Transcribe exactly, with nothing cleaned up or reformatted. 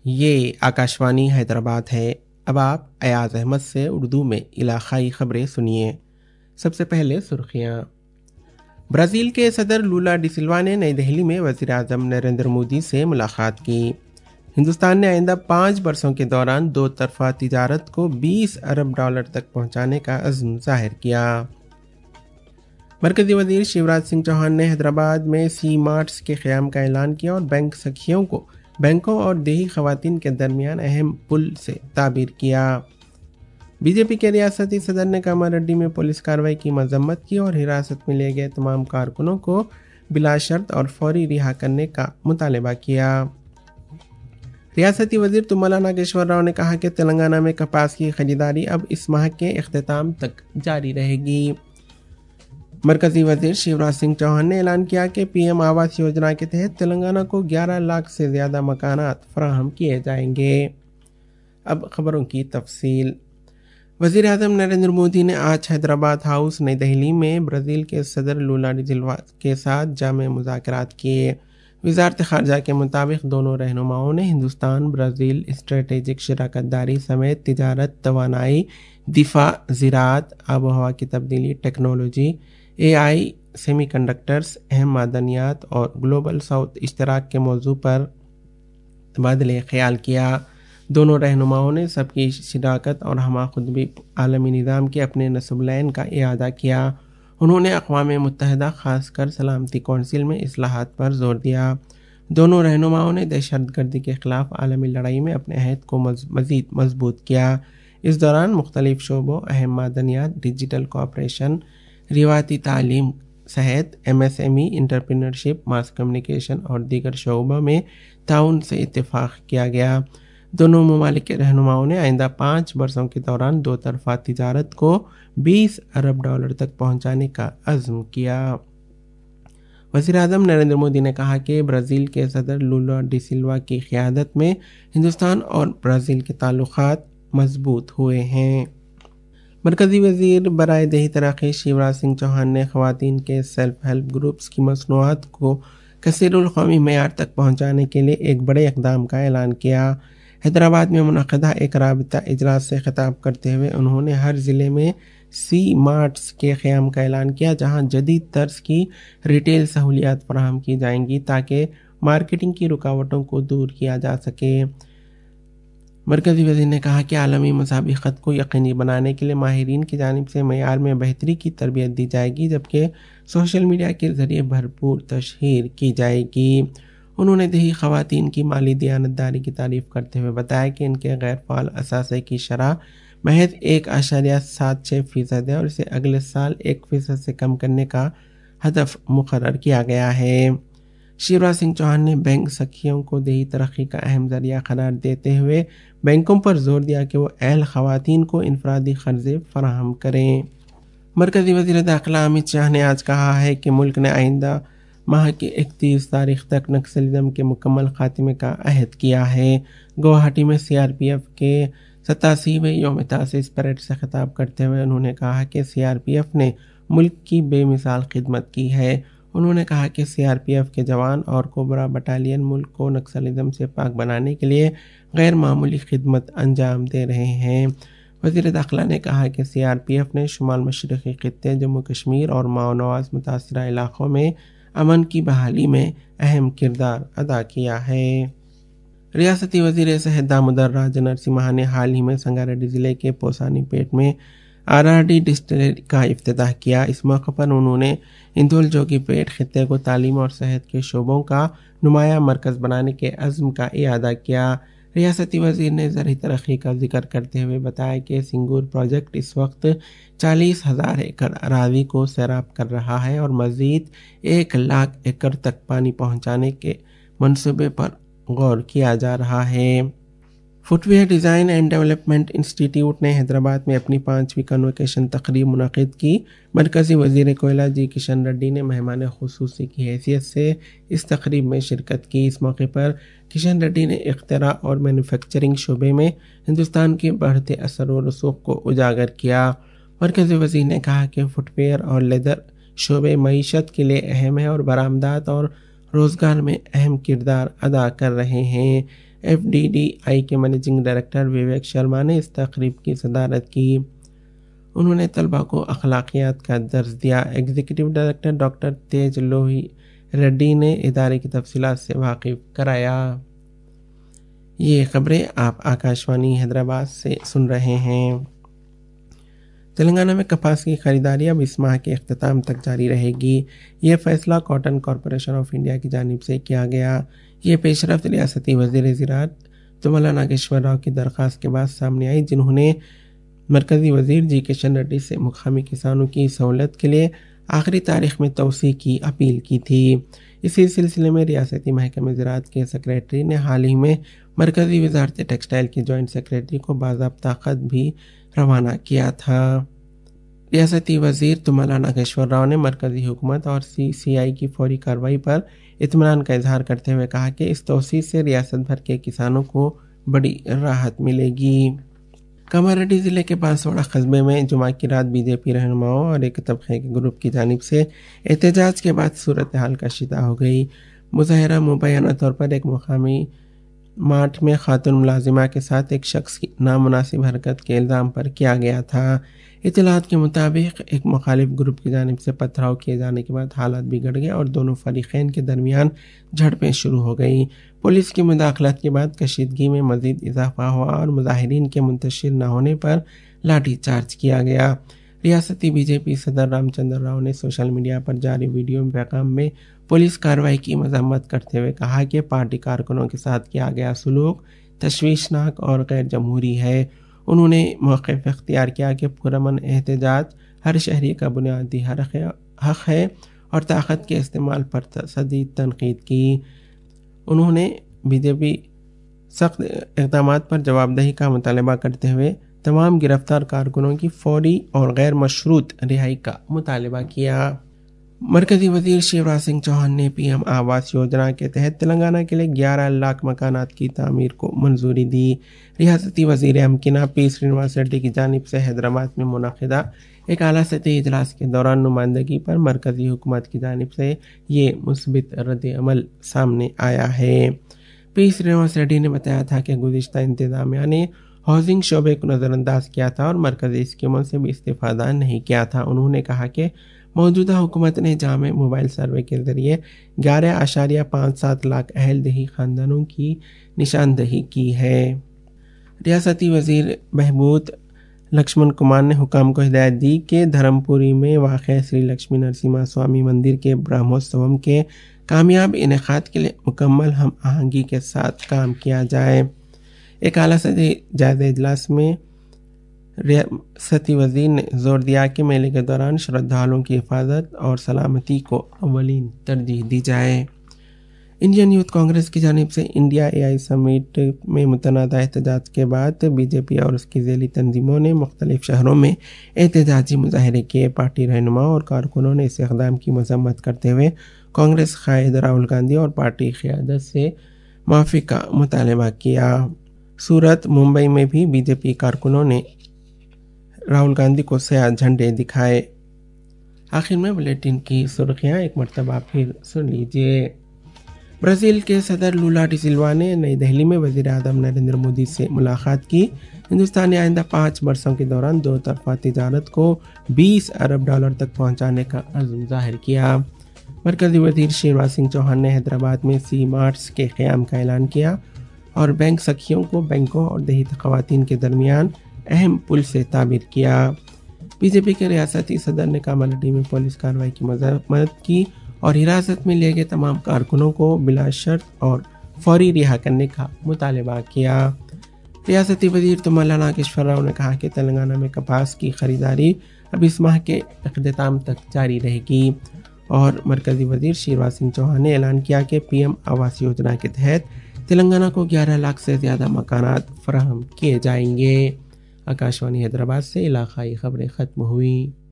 یہ آکاشوانی حیدرآباد ہے۔ اب آپ ایاز احمد سے اردو میں علاقائی خبریں سنیے۔ سب سے پہلے سرخیاں۔ برازیل کے صدر لولا ڈی سلوا نے نئی دہلی میں وزیر اعظم نریندر مودی سے ملاقات کی۔ ہندوستان نے آئندہ پانچ برسوں کے دوران دو طرفہ تجارت کو بیس ارب ڈالر تک پہنچانے کا عزم ظاہر کیا۔ مرکزی وزیر شیوراج سنگھ چوہان نے حیدرآباد میں سی مارٹس کے قیام کا اعلان کیا اور بینک سکھیوں کو بینکوں اور دیہی خواتین کے درمیان اہم پل سے تعبیر کیا۔ بی جے پی کے ریاستی صدر نے کاماریڈی میں پولیس کارروائی کی مذمت کی اور حراست میں لیے گئے تمام کارکنوں کو بلا شرط اور فوری رہا کرنے کا مطالبہ کیا۔ ریاستی وزیر تملا ناگیشور راؤ نے کہا کہ تلنگانہ میں کپاس کی خریداری اب اس ماہ کے اختتام تک جاری رہے گی۔ مرکزی وزیر شیوراج سنگھ چوہان نے اعلان کیا کہ پی ایم آواس یوجنا کے تحت تلنگانہ کو گیارہ لاکھ سے زیادہ مکانات فراہم کیے جائیں گے۔ اب خبروں کی تفصیل۔ وزیر اعظم نریندر مودی نے آج حیدرآباد ہاؤس نئی دہلی میں برازیل کے صدر لولا ڈی سلوا کے ساتھ جامع مذاکرات کیے۔ وزارت خارجہ کے مطابق دونوں رہنماؤں نے ہندوستان برازیل اسٹریٹجک شراکت داری سمیت تجارت، توانائی، دفاع، زراعت، آب و ہوا کی تبدیلی، technology, A I, semiconductors, اہم معدنیات اور گلوبل ساؤتھ اشتراک کے موضوع پر تبادلہ خیال کیا۔ دونوں رہنماؤں نے سب کی شراکت اور ہمہ خدمتی عالمی نظام کے اپنے نصب العین کا اعادہ کیا۔ انہوں نے اقوام متحدہ خاص کر سلامتی کونسل میں اصلاحات پر زور دیا۔ دونوں رہنماؤں نے دہشت گردی کے خلاف عالمی لڑائی میں اپنے عہد کو مزید مضبوط کیا۔ اس دوران مختلف شعبوں، اہم معدنیات، ڈیجیٹل کوآپریشن، روایتی تعلیم، صحت، M S M E, entrepreneurship, mass communication اور دیگر شعبوں میں تعاون سے اتفاق کیا گیا۔ دونوں ممالک کے رہنماؤں نے آئندہ پانچ برسوں کے دوران دو طرفہ تجارت کو بیس ارب ڈالر تک پہنچانے کا عزم کیا۔ وزیر اعظم نریندر مودی نے کہا کہ برازیل کے صدر لولا ڈی سلوا کی قیادت میں ہندوستان اور برازیل کے تعلقات مضبوط ہوئے ہیں۔ مرکزی وزیر برائے دیہی ترقی شیوراج سنگھ چوہان نے خواتین کے سیلف ہیلپ گروپس کی مصنوعات کو کثیر القومی معیار تک پہنچانے کے لیے ایک بڑے اقدام کا اعلان کیا۔ حیدرآباد میں منعقدہ ایک رابطہ اجلاس سے خطاب کرتے ہوئے انہوں نے ہر ضلع میں سی مارٹس کے قیام کا اعلان کیا، جہاں جدید طرز کی ریٹیل سہولیات فراہم کی جائیں گی تاکہ مارکیٹنگ کی رکاوٹوں کو دور کیا جا سکے۔ مرکزی وزیر نے کہا کہ عالمی مسابقت کو یقینی بنانے کے لیے ماہرین کی جانب سے معیار میں بہتری کی تربیت دی جائے گی، جبکہ سوشل میڈیا کے ذریعے بھرپور تشہیر کی جائے گی۔ انہوں نے دیہی خواتین کی مالی دیانتداری کی تعریف کرتے ہوئے بتایا کہ ان کے غیر فعال اثاثے کی شرح محض ایک اشاریہ سات چھ فیصد ہے اور اسے اگلے سال ایک فیصد سے کم کرنے کا ہدف مقرر کیا گیا ہے۔ شیوراج سنگھ چوہان نے بینک سکھیوں کو دیہی ترقی کا اہم ذریعہ قرار دیتے ہوئے بینکوں پر زور دیا کہ وہ اہل خواتین کو انفرادی قرضے فراہم کریں۔ مرکزی وزیر داخلہ امت شاہ نے آج کہا ہے کہ ملک نے آئندہ ماہ کی اکتیس تاریخ تک نکسلزم کے مکمل خاتمے کا عہد کیا ہے۔ گوہاٹی میں سی آر پی ایف کے ستاسیویں یوم تاسیس پریڈ سے خطاب کرتے ہوئے انہوں نے کہا کہ سی آر پی ایف نے ملک کی بے مثال خدمت کی ہے۔ انہوں نے کہا کہ سی آر پی ایف کے جوان اور کوبرا بٹالین ملک کو نکسلزم سے پاک بنانے کے لیے غیر معمولی خدمت انجام دے رہے ہیں۔ وزیر داخلہ نے کہا کہ سی آر پی ایف نے شمال مشرقی خطے جموں کشمیر اور ماؤ نواز متاثرہ علاقوں میں امن کی بحالی میں اہم کردار ادا کیا ہے۔ ریاستی وزیر صحت دامودر راجہ نرسمہا نے حال ہی میں سنگاریڈی ضلع کے پوسانی پیٹ میں آر آر ڈی ڈسٹلری کا افتتاح کیا۔ اس موقع پر انہوں نے اندول جوگی پیٹ خطے کو تعلیم اور صحت کے شعبوں کا نمایاں مرکز بنانے کے عزم کا اعادہ کیا۔ ریاستی وزیر نے زرعی ترقی کا ذکر کرتے ہوئے بتایا کہ سنگور پروجیکٹ اس وقت چالیس ہزار ایکڑ اراضی کو سیراب کر رہا ہے اور مزید ایک لاکھ ایکڑ تک پانی پہنچانے کے منصوبے پر غور کیا جا رہا ہے۔ Footwear design and development institute نے حیدرآباد میں اپنی پانچویں کنووکیشن تقریب منعقد کی۔ مرکزی وزیر کوئلہ جی کشن ریڈی نے مہمان خصوصی کی حیثیت سے اس تقریب میں شرکت کی۔ اس موقع پر کشن ریڈی نے اختراع اور مینوفیکچرنگ شعبے میں ہندوستان کے بڑھتے اثر و رسوخ کو اجاگر کیا۔ مرکزی وزیر نے کہا کہ فٹ ویئر اور لیدر شعبے معیشت کے لیے اہم ہے اور برآمدات اور روزگار میں اہم کردار ادا کر رہے ہیں۔ ایف ڈی ڈی آئی کے منیجنگ ڈائریکٹر وویک شرما نے اس تقریب کی صدارت کی۔ انہوں نے طلباء کو اخلاقیات کا درس دیا۔ Executive director doctor Tej Lohi Reddy نے ادارے کی تفصیلات سے واقف کرایا۔ یہ خبریں آپ آکاشوانی حیدرآباد سے سن رہے ہیں۔ تلنگانہ میں کپاس کی خریداری اب اس ماہ کے اختتام تک جاری رہے گی۔ یہ فیصلہ کاٹن کارپوریشن آف انڈیا کی جانب سے کیا گیا۔ یہ پیش رفت ریاستی وزیر زراعت تملا ناگیشور راؤ کی درخواست کے بعد سامنے آئی، جنہوں نے مرکزی وزیر جی کشن ریڈی سے مقامی کسانوں کی سہولت کے لیے آخری تاریخ میں توسیع کی اپیل کی تھی۔ اسی سلسلے میں ریاستی محکمہ زراعت کے سیکریٹری نے حال ہی میں مرکزی وزارت ٹیکسٹائل کی جوائنٹ سیکریٹری کو باضابطہ خط بھی روانہ کیا تھا۔ ریاستی وزیر تملا ناگیشور راؤ نے مرکزی حکومت اور سی سی آئی کی فوری کارروائی پر اطمینان کا اظہار کرتے ہوئے کہا کہ اس توسیع سے ریاست بھر کے کسانوں کو بڑی راحت ملے گی۔ کاماریڈی ضلع کے بانسواڑہ قصبے میں جمعہ کی رات بی جے پی رہنماؤں اور ایک طبقے کے گروپ کی جانب سے احتجاج کے بعد صورتحال کشیدہ ہو گئی۔ مظاہرہ مبینہ طور پر ایک مقامی مارٹ میں خاتون ملازمہ کے ساتھ ایک شخص کی نامناسب حرکت کے الزام پر کیا گیا تھا۔ اطلاعات کے مطابق ایک مخالف گروپ کی جانب سے پتھراؤ کیے جانے کے بعد حالات بگڑ گئے اور دونوں فریقین کے درمیان جھڑپیں شروع ہو گئیں۔ پولیس کی مداخلت کے بعد کشیدگی میں مزید اضافہ ہوا اور مظاہرین کے منتشر نہ ہونے پر لاٹھی چارج کیا گیا۔ ریاستی بی جے پی صدر رام چندر راؤ نے سوشل میڈیا پر جاری ویڈیو پیغام میں پولیس کارروائی کی مذمت کرتے ہوئے کہا کہ پارٹی کارکنوں کے ساتھ کیا گیا سلوک تشویشناک اور غیر جمہوری ہے۔ انہوں نے موقف اختیار کیا کہ پرامن احتجاج ہر شہری کا بنیادی حق ہے اور طاقت کے استعمال پر شدید تنقید کی۔ انہوں نے بی جے پی سخت اقدامات پر جواب دہی کا مطالبہ کرتے ہوئے تمام گرفتار کارکنوں کی فوری اور غیر مشروط رہائی کا مطالبہ کیا۔ مرکزی وزیر شیوراج سنگھ چوہان نے پی ایم آواس یوجنا کے تحت تلنگانہ کے لیے گیارہ لاکھ مکانات کی تعمیر کو منظوری دی۔ ریاستی وزیر امکنہ پی سرینواس ریڈی کی جانب سے حیدرآباد میں منعقدہ ایک اعلیٰ سطحی اجلاس کے دوران نمائندگی پر مرکزی حکومت کی جانب سے یہ مثبت رد عمل سامنے آیا ہے۔ پی سرینواس ریڈی نے بتایا تھا کہ گزشتہ انتظامیہ نے ہاؤسنگ شعبے کو نظر انداز کیا تھا اور مرکزی اسکیموں سے بھی استفادہ نہیں کیا تھا۔ انہوں نے کہا کہ موجودہ حکومت نے جامع موبائل سروے کے ذریعے گیارہ اشاریہ پانچ سات لاکھ اہل دیہی خاندانوں کی نشاندہی کی ہے۔ ریاستی وزیر بہبود لکشمن کمار نے حکام کو ہدایت دی کہ دھرم پوری میں واقع سری لکشمی نرسمہا سوامی مندر کے برہموتسوم کے کامیاب انعقاد کے لیے مکمل ہم آہنگی کے ساتھ کام کیا جائے۔ ایک اعلیٰ سطحی جائزہ اجلاس میں ریاستی وزیر نے زور دیا کہ میلے کے دوران شردھالوں کی حفاظت اور سلامتی کو اولین ترجیح دی جائے۔ انڈین یوتھ کانگریس کی جانب سے انڈیا اے آئی سمٹ میں متنازع احتجاج کے بعد بی جے پی اور اس کی ذیلی تنظیموں نے مختلف شہروں میں احتجاجی مظاہرے کیے۔ پارٹی رہنماؤں اور کارکنوں نے اس اقدام کی مذمت کرتے ہوئے کانگریس قائد راہل گاندھی اور پارٹی قیادت سے معافی کا مطالبہ کیا۔ سورت ممبئی میں بھی بی جے پی کارکنوں نے راہل گاندھی کو سیاہ جھنڈے دکھائے۔ آخر میں بلیٹن کی سرخیاں ایک مرتبہ پھر سن لیجیے۔ برازیل کے صدر لولا ڈی سلوا نے نئی دہلی میں وزیر اعظم نریندر مودی سے ملاقات کی۔ ہندوستان نے آئندہ پانچ برسوں کے دوران دو طرفہ تجارت کو بیس ارب ڈالر تک پہنچانے کا عزم ظاہر کیا۔ مرکزی وزیر شیوراج سنگھ چوہان نے حیدرآباد میں سی مارٹس کے قیام کا اعلان کیا اور بینک سکھیوں کو بینکوں اور دیہی خواتین کے درمیان اہم پل سے تعبیر کیا۔ بی جے پی کے ریاستی صدر نے کاماریڈی میں پولیس کارروائی کی مذمت کی اور حراست میں لیے گئے تمام کارکنوں کو بلا شرط اور فوری رہا کرنے کا مطالبہ کیا۔ ریاستی وزیر تملا ناگیشور راؤ نے کہا کہ تلنگانہ میں کپاس کی خریداری اب اس ماہ کے اختتام تک جاری رہے گی اور مرکزی وزیر شیوراج سنگھ چوہان نے اعلان کیا کہ پی ایم آواس یوجنا کے تحت تلنگانہ کو گیارہ لاکھ سے زیادہ مکانات فراہم کیے جائیں گے۔ آکاشوانی حیدرآباد سے علاقائی خبریں ختم ہوئیں۔